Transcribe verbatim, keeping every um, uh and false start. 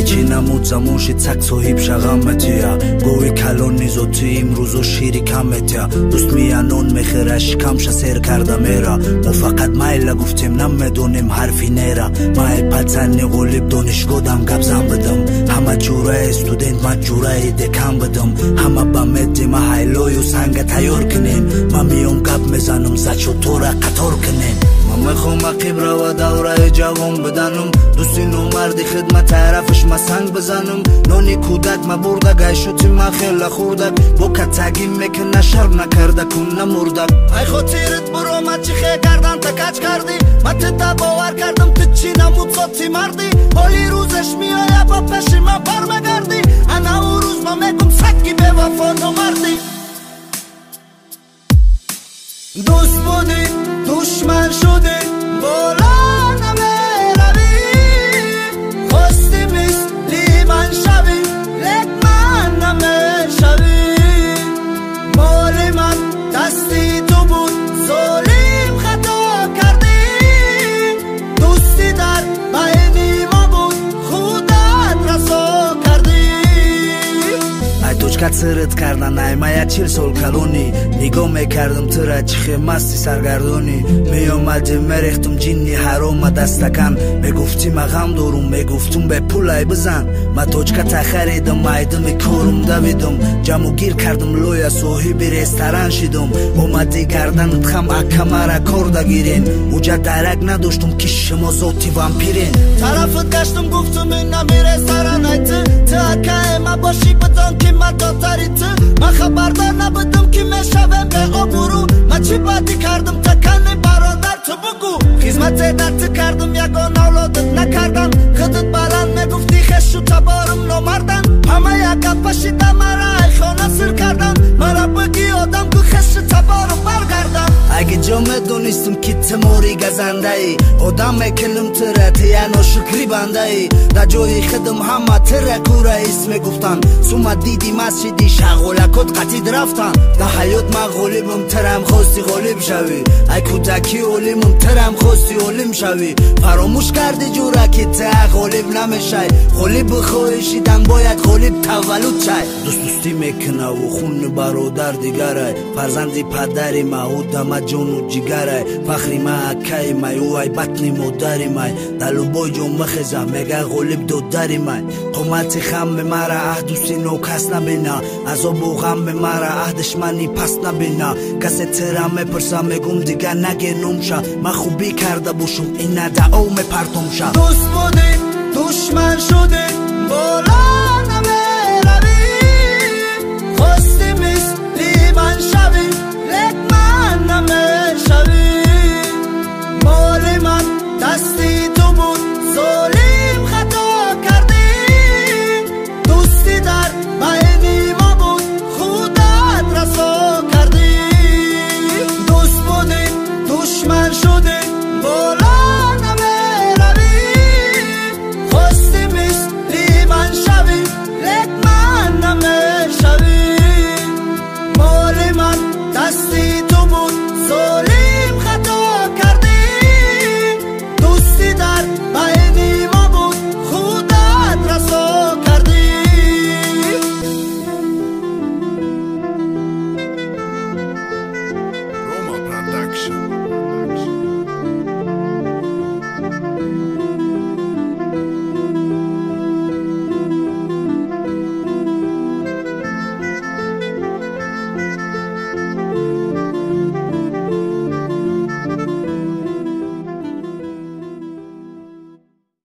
نمود زمانشی تکسوهی بشغمتیا گوی کلونی زوتی امروزو شیری کمتیا دوست میانون میخیرش کمش سیر کرده میرا ما فقط مایل گفتیم نمیدونیم حرفی نیرا مای پتنی غلیب دانشگاه دم گبزم بدم همه جورای استودنت ما جورای دکم بدم همه با مدی ما هایلوی و سنگ تیار کنیم ما میام گب میزنم زچو تو را قطار کنیم ما میخوام عقیب را و دوره جوان بدنم دوستی نومردی خدمت طرفش ما سنگ بزنم نونی کودک ما برده گیشوتی ما خیلی خوردک با کتگی میکنه شرم نکرده کن نمردک ای خود تیرت برو ما چی خیلی کردن تا کچ کردی ما تتا باور کردم تو چی نمود صوتی مردی حالی روزش میایه با پشی ما برمگردی انا او روز ما میگم سکی به وفا نمردی دوست بودی دشمن شدی بالا نمیروی خواستی مثلی من شوی لک من نمیشوی مال من دستی تو بود ظالم خطا کردی دوستی در بینی ما بود خودت رسوا کردی ای توچکت سرت کردن ای مایا چیل سول کلونی نگاه میکردم تو را چخه مستی سرگردونی میامدی میریختم جینی حرام دستکن میگفتی ما غم دارم میگفتم به پولای بزن ما توچکت خریدم مایدم کورم دویدم جمع گیر کردم لویا صاحب رستوران شدم اومدی گردنت خم اکمارا کرده گیرین اوجا درک نداشتم که شما ذاتی وامپیرین طرفت گشتم گفتم این نمی رستوران ایت تو اکای ما باشی بدان که ما داتاری تو ما خبردار نبودم که میشوم به آبورو ما چی بدی کردم تکنی برادر تو بگو خدمت دت کردم یگان اولادت نکردم خودت بلند میگفتی خشو تبارم نمردن همه یکا پشیده مرا ای خانه سر کردن مرا بگی آدم که خشو تبارم برگردم اگه جا میدونستم که تموری گزنده ای آدم میکنم تره تیانو شکری بنده ای در جای خدم همه تره کوره اسم گفتن سوما دیدی مسجدی شغوله کد قطید رفتن در حیات ما غالبم ترم خواستی غالب شوی ای کودکی علمم ترم خواستی علم شوی فراموش کردی جوره که ته غالب نمیشه غالب خواهشیدن باید غالب تولد شای دوست دوستی میکنه و خون برادر دیگره فرزندی پدری ما او دم جون و جگره فخری ما اکای ما او ای بطنی مادری ما دلو بای جو مخزه میگه غالب دودری ما قومت خم مرا عهد سینو کس نبینه عذاب و غم مرا عهدش منی پس نبینه کسی ترم میپرسم میگم دیگه نگه نمشه من خوبی کرده باشم این دعا میپرتم شه دوست بودی دشمن شدی بالا